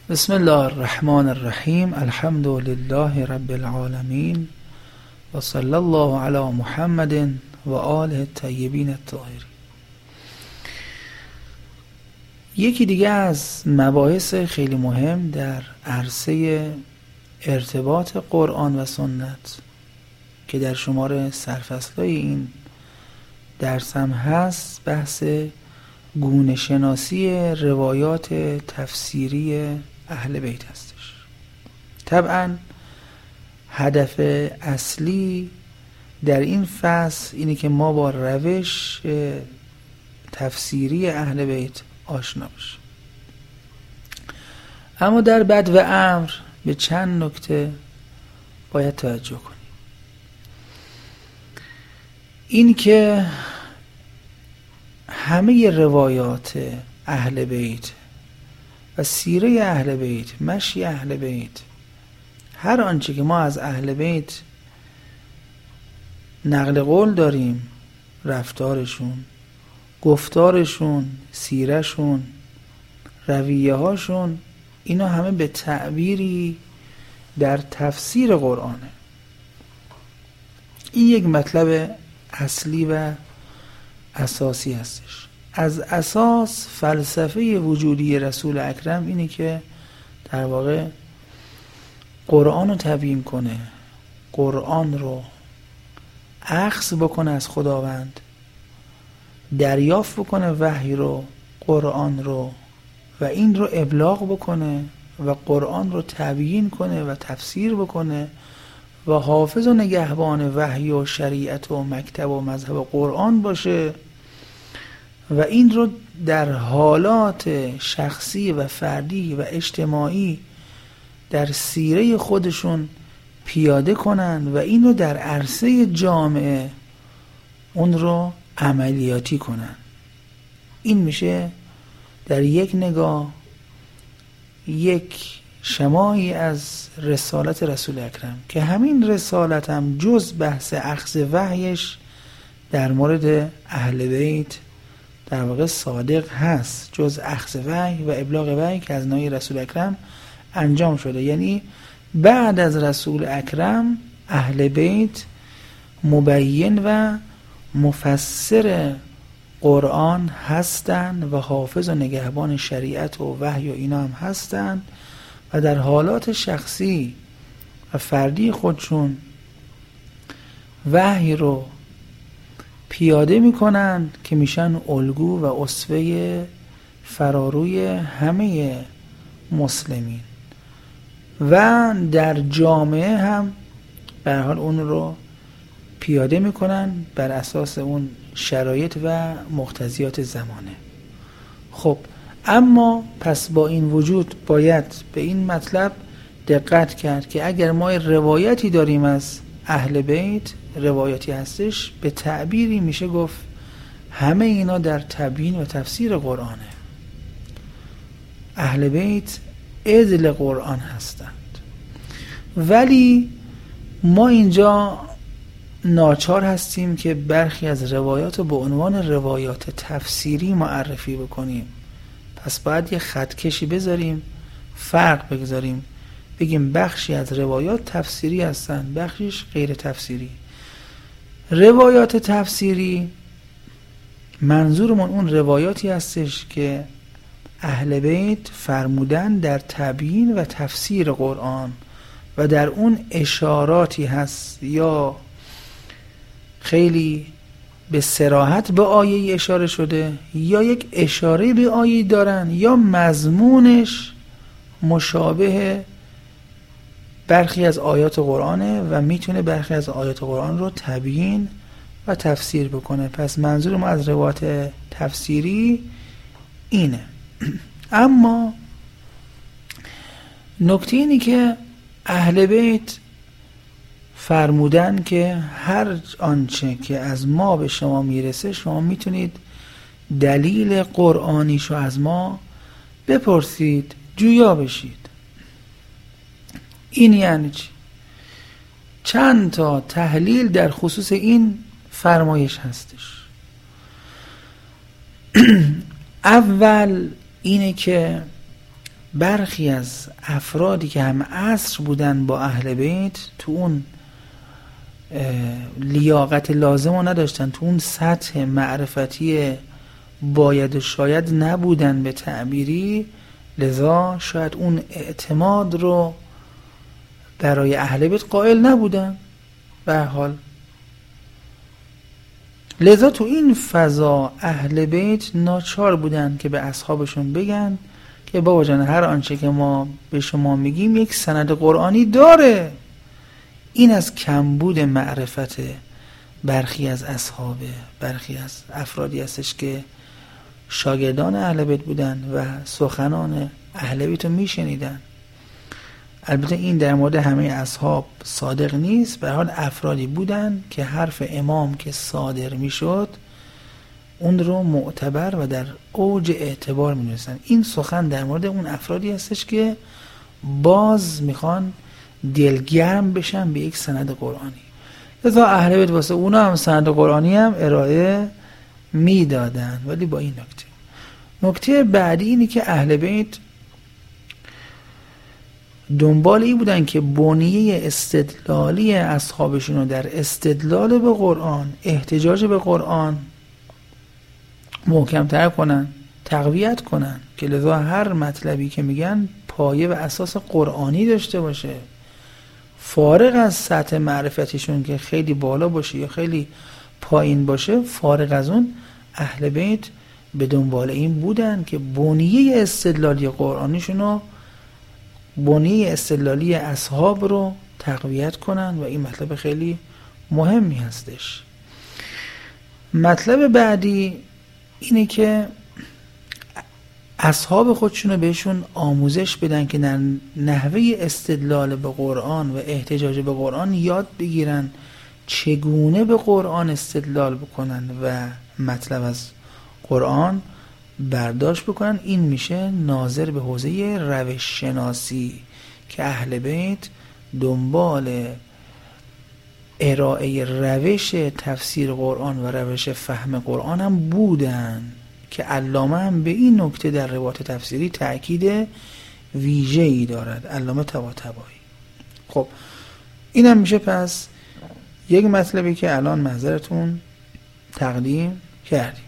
بسم الله الرحمن الرحیم. الحمد لله رب العالمین و صلی الله علی محمد و آله الطیبین الطاهرین. یکی دیگه از مباحث خیلی مهم در عرصه ارتباط قرآن و سنت که در شمار سرفصل‌های این درس هم هست، بحث گونه شناسی روایات تفسیری اهل بیت هستش. طبعا هدف اصلی در این فصل اینه که ما با روش تفسیری اهل بیت آشنا بشیم. اما در بد و امر به چند نکته باید توجه کنیم. این که همه روایات اهل بیت و سیره اهل بیت، مشی اهل بیت، هر آنچه که ما از اهل بیت نقل قول داریم، رفتارشون، گفتارشون، سیرهشون، رویه هاشون، اینا همه به تعبیری در تفسیر قرآنه. این یک مطلب اصلی و اساسی هستش. از اساس فلسفه وجودی رسول اکرم اینه که در واقع قرآن رو تبیین کنه، قرآن رو اخذ بکنه از خداوند، دریافت بکنه وحی رو، قرآن رو، و این رو ابلاغ بکنه و قرآن رو تبیین کنه و تفسیر بکنه و حافظ و نگهبان وحی و شریعت و مکتب و مذهب قرآن باشه و این رو در حالات شخصی و فردی و اجتماعی در سیره خودشون پیاده کنن و این رو در عرصه جامعه اون رو عملیاتی کنن. این میشه در یک نگاه یک شماعی از رسالت رسول اکرم که همین رسالت هم جز بحث اخذ وحیش در مورد اهل بیت در واقع صادق هست، جز اخذ وحی و ابلاغ وحی که از نوع رسول اکرم انجام شده. یعنی بعد از رسول اکرم اهل بیت مبین و مفسر قرآن هستند و حافظ و نگهبان شریعت و وحی و اینا هم هستند و در حالات شخصی و فردی خودشون وحی رو پیاده میکنن که میشن الگو و اسوه فراروی همه مسلمین و در جامعه هم به هر حال اون رو پیاده میکنن بر اساس اون شرایط و مقتضیات زمانه. خب اما پس با این وجود باید به این مطلب دقت کرد که اگر ما روایتی داریم از اهل بیت، روایتی هستش، به تعبیری میشه گفت همه اینا در تبیین و تفسیر قرآنه. اهل بیت عدل قرآن هستند، ولی ما اینجا ناچار هستیم که برخی از روایات رو به عنوان روایات تفسیری معرفی بکنیم. پس باید یه خطکشی بذاریم، فرق بگذاریم، بگیم بخشی از روایات تفسیری هستن، بخشیش غیر تفسیری. روایات تفسیری منظورمون اون روایاتی هستش که اهل بیت فرمودن در تبیین و تفسیر قرآن و در اون اشاراتی هست یا خیلی به صراحت به آیه اشاره شده یا یک اشاره به آیه دارن یا مضمونش مشابه برخی از آیات قرآنه و میتونه برخی از آیات قرآن رو تبیین و تفسیر بکنه. پس منظور ما از روایات تفسیری اینه. اما نکته اینی که اهل بیت فرمودن که هر آنچه که از ما به شما میرسه شما میتونید دلیل قرآنیشو از ما بپرسید، جویا بشید. این یعنی چی؟ چند تا تحلیل در خصوص این فرمایش هستش. اول اینه که برخی از افرادی که هم عصر بودن با اهل بیت تو اون لیاقت لازم رو نداشتن، تو اون سطح معرفتی باید و شاید نبودن به تعبیری، لذا شاید اون اعتماد رو برای اهل بیت قائل نبودن به هر حال. لذا تو این فضا اهل بیت ناچار بودن که به اصحابشون بگن که بابا جان هر آنچه که ما به شما میگیم یک سند قرآنی داره. این از کمبود معرفت برخی از اصحاب، برخی از افرادی هستش که شاگردان اهل بیت بودن و سخنان اهل بیت رو میشنیدن. البته این در مورد همه اصحاب صادق نیست، به هر حال افرادی بودن که حرف امام که صادر میشد اون رو معتبر و در اوج اعتبار می‌دونستن. این سخن در مورد اون افرادی هستش که باز میخوان دلگرم بشن به یک سند قرآنی. لذا اهل بیت واسه اونا هم سند قرآنی هم ارائه میدادن، ولی با این نکته بعدی اینی که اهل بیت دنبال این بودن که بنیه استدلالی اصحابشون رو در استدلال به قرآن، احتجاج به قرآن محکم‌تر کنن، تقویت کنن، که لذا هر مطلبی که میگن پایه و اساس قرآنی داشته باشه، فارغ از سطح معرفتشون که خیلی بالا باشه یا خیلی پایین باشه. فارغ از اون اهل بیت به دنبال این بودن که بنیه استدلالی قرآنیشون رو، بنیه استدلالی اصحاب رو تقویت کنن و این مطلب خیلی مهمی هستش. مطلب بعدی اینه که اصحاب خودشون رو بهشون آموزش بدن که در نحوه استدلال به قرآن و احتجاج به قرآن یاد بگیرن چگونه به قرآن استدلال بکنن و مطلب از قرآن برداشت بکنن. این میشه ناظر به حوزه روش شناسی که اهل بیت دنبال ارائه روش تفسیر قرآن و روش فهم قرآن هم بودن، که علامه هم به این نکته در روایات تفسیری تأکید ویژه‌ای دارد، علامه طباطبایی. خب اینم میشه پس یک مطلبی که الان محضرتون تقدیم کردیم.